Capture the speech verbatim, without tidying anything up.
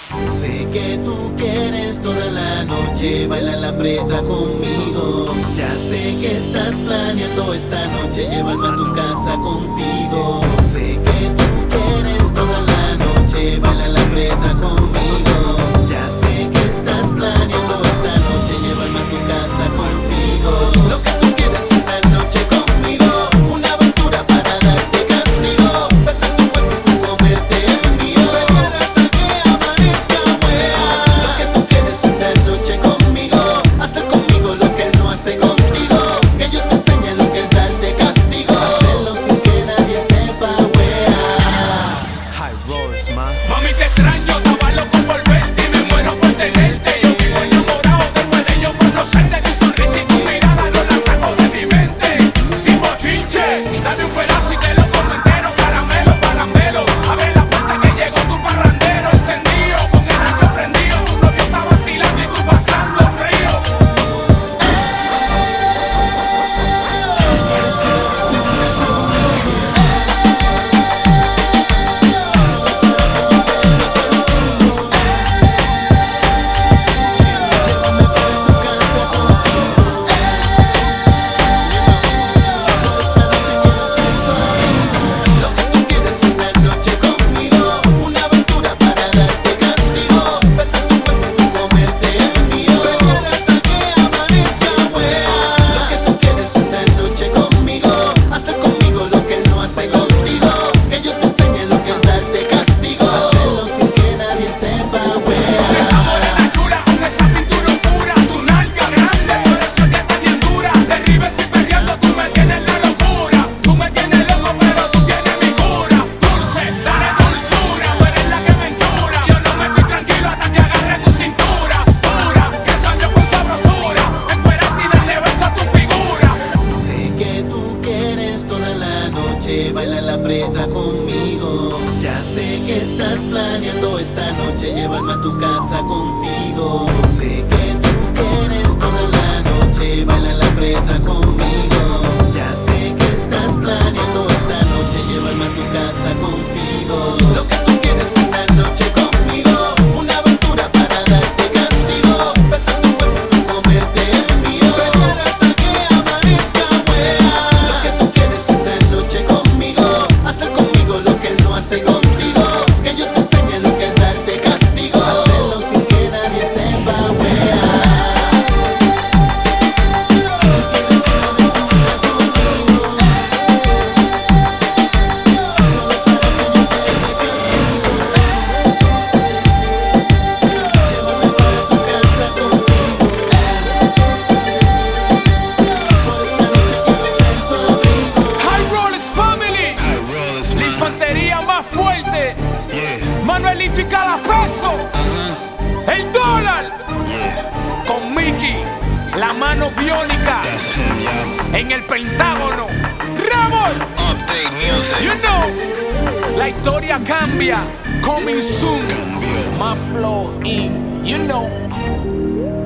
Sé que tú quieres toda la noche, baila la preta conmigo. Ya sé que estás planeando esta noche llevarme a tu casa contigo. Sé que tú quieres toda la noche, baila la preta conmigo. Ya sé que estás planeando esta noche llevarme a tu casa contigo. Lo que tú quieres es una noche conmigo, una aventura para darte castigo. Besar tu cuerpo y tú comerte el mío. Bailar hasta que amanezca, wea. Lo que tú quieres es una noche conmigo, hacer conmigo lo que él no hace contigo. Que yo te enseñe lo que es darte castigo, hacerlo sin que nadie sepa, wea. High rollers, man. Mami, te extraño, estaba loco por verte y me muero por tenerte. Yo vivo enamorado después de yo conocerte. Tu sonrisa y tu mirada no la saco de mi mente. Sin bochinches, dame un pedazo y te lo como entero. Caramelo, caramelo, abre la puerta que llegó tu parrandero. Encendido, con el rancho prendido. Tu novio está vacilando y tú pasando frío. Llévame para tu casa contigo. Esta noche quiero ser tu amigo. Lo que tú quieres es una noche conmigo, una aventura para darte castigo. Besar tu cuerpo y tú comerte el mío. Bailar hasta que amanezca, wea. Lo que tú quieres es una noche conmigo, hacer conmigo lo que él no hace contigo. Que yo te enseñe lo que es darte castigo, hacerlo sin que nadie sepa, wea. Esa morena chula, con esa pintura oscura. Tu nalga grande, por eso es que está bien dura. Derribes y perreando, tú me tienes la locura. Tú me tienes loco, pero tú tienes mi cura. Dulce, dale dulzura, tú eres la que me enchula. Yo no me estoy tranquilo hasta que agarre tu cintura. Pura, que soño con sabrosura. Esperarte y darle beso a tu figura. Sé que tú quieres toda la noche, baila la preta conmigo. Ya sé que estás planeando esta noche llevarme a tu casa contigo. Sé que tú quieres toda la noche, baila la preta conmigo. Ya sé que estás planeando esta noche llevarme a tu casa contigo. Lo que tú quieres es una noche conmigo, una aventura para darte castigo. Besar tu cuerpo y tú comerte el mío. Bailar hasta que amanezca, wea. Lo que tú quieres es una noche conmigo, hacer conmigo lo que él no hace contigo. Que yo te enseñe lo que es darte castigo, hacerlo sin que nadie sepa, wea. Quieres una aventura conmigo, solo para que yo te dé castigo. Llévame para tu casa contigo. Por esta noche quiero ser tu amigo. High Rollers Family, High rollers, la man. infantería más fuerte. Yeah, Manuelito y cada peso. El dólar. yeah. Con Mickey, la mano biónica. That's him, yeah. En el Pentágono. Ramón, Update music. you know. La historia cambia. Coming soon. Cambio. My flow in, you know.